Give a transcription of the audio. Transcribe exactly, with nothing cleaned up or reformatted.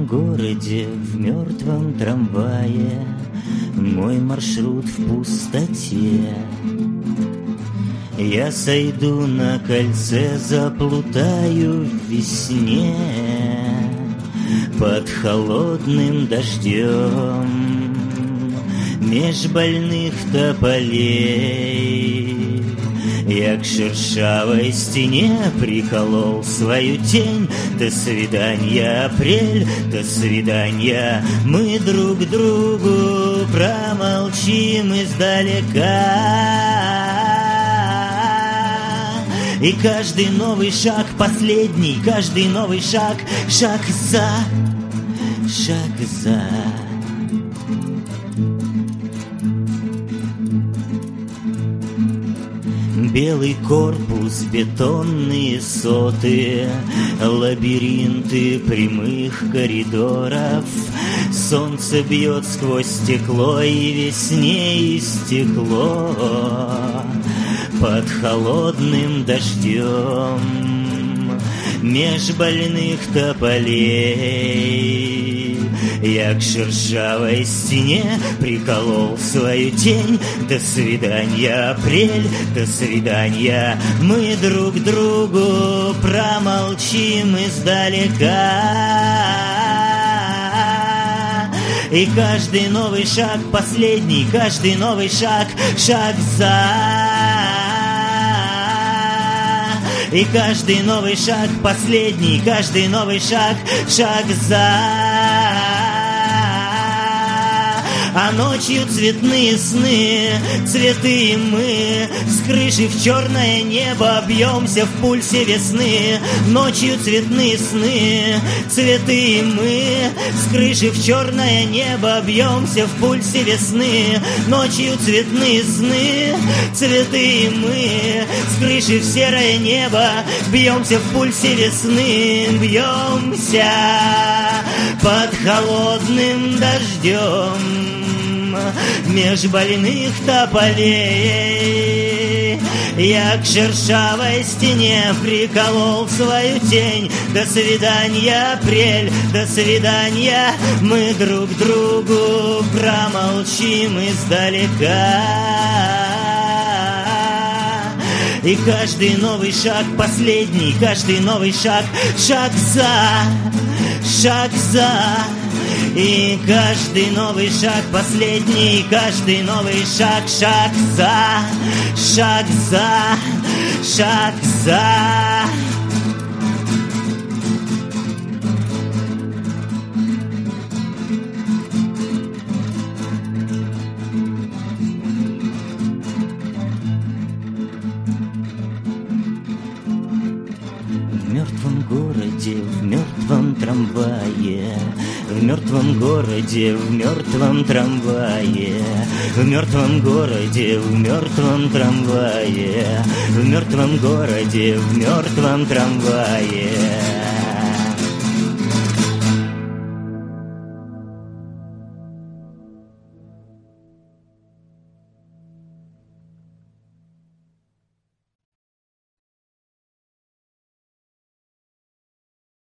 мертвом городе, в мертвом трамвае, мой маршрут в пустоте. Я сойду на кольце, заплутаю в весне под холодным дождем меж больных тополей. Я к шершавой стене приколол свою тень. До свидания, апрель, до свидания. Мы друг другу промолчим издалека. И каждый новый шаг последний, каждый новый шаг, шаг за, шаг за. Белый корпус, бетонные соты, лабиринты прямых коридоров. Солнце бьет сквозь стекло, и весне и стекло под холодным дождем меж больных тополей. Я к шершавой стене приколол свою тень. До свидания, апрель, до свидания. Мы друг другу промолчим издалека. И каждый новый шаг последний, каждый новый шаг, шаг за. И каждый новый шаг последний, каждый новый шаг, шаг за. А ночью цветные сны, цветы и мы, с крыши в черное небо бьемся в пульсе весны. Ночью цветные сны, цветы и мы, с крыши в черное небо бьемся в пульсе весны. Ночью цветные сны, цветы и мы, с крыши в серое небо бьемся в пульсе весны. Бьемся под холодным дождем меж больных тополей. Я к шершавой стене приколол свою тень. До свидания, апрель, до свидания. Мы друг другу промолчим издалека. И каждый новый шаг последний, каждый новый шаг, шаг за, шаг за. И каждый новый шаг последний, каждый новый шаг, шаг за, шаг за, шаг за. В мертвом городе, в мертвом трамвае, в мертвом городе, в мертвом трамвае, в мертвом городе, в мертвом трамвае, в мертвом городе, в мертвом трамвае.